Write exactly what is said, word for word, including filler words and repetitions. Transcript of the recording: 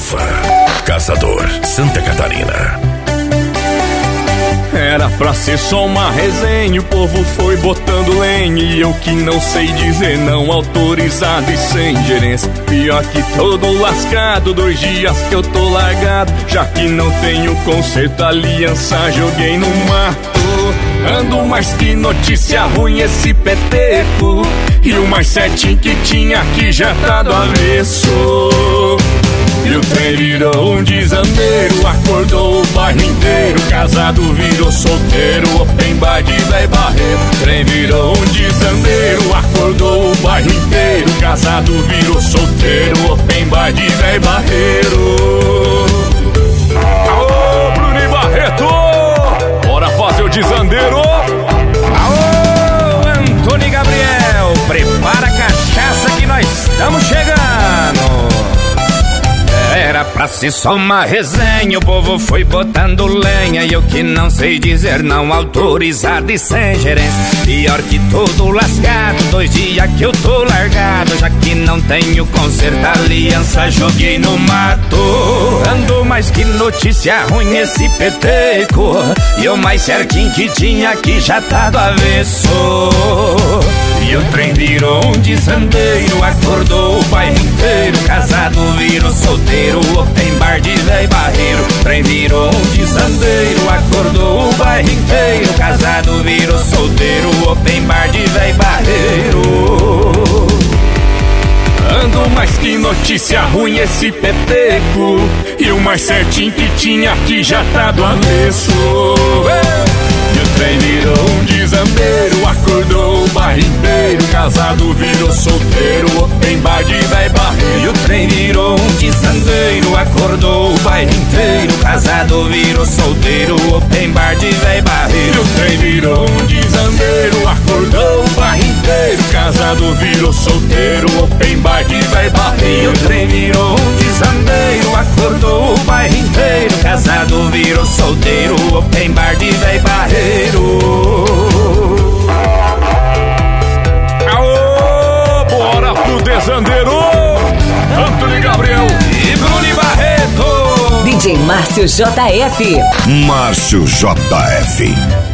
Nova, Caçador, Santa Catarina. Era pra ser só uma resenha, o povo foi botando lenha, e eu que não sei dizer não, autorizado e sem gerência. Pior que todo lascado, dois dias que eu tô largado, já que não tenho conserto, aliança joguei no mato. Ando mais que notícia ruim esse peteco, e o mais certinho que tinha aqui já tá do avesso. E o trem virou um desandeiro, acordou o bairro inteiro, casado virou solteiro, open bar de véi barreiro. O trem virou um desandeiro, acordou o bairro inteiro, casado virou solteiro, open bar de véi barreiro. Aô, Bruno Barreto, bora fazer o desandeiro. Aô, Antônio Gabriel, prepara a cachaça que nós estamos chegando. Era pra ser só uma resenha, o povo foi botando lenha, e eu que não sei dizer não, autorizado e sem gerência. Pior que todo lascado, dois dias que eu tô largado, já que não tenho conserto, aliança joguei no mato. Ando mais que notícia ruim esse peteco, e o mais certinho que tinha aqui já tá do avesso. E o trem virou um desandeiro, acordou o bairro inteiro, casado virou solteiro, open bar de véi barreiro. O trem virou um desandeiro, acordou o bairro inteiro, casado virou solteiro, open bar de véi barreiro. Ando mais que notícia ruim esse peteco, e o mais certinho que tinha aqui já tá do avesso. E o trem virou um desandeiro, acordou o bairro inteiro, casado virou solteiro, open bar de véi barreiro. E o trem virou um desandeiro, acordou o bairro inteiro, casado virou solteiro, open bar de véi barreiro. E o trem virou um desandeiro, acordou o bairro inteiro, casado virou solteiro, open bar de véi barreiro. E o trem virou um desandeiro, acordou o bairro inteiro, casado virou solteiro, open bar de véi barreiro. Aô, bora pro desandeiro. Antônio Gabriel e Bruno Barreto. D J Márcio J F. Márcio J F.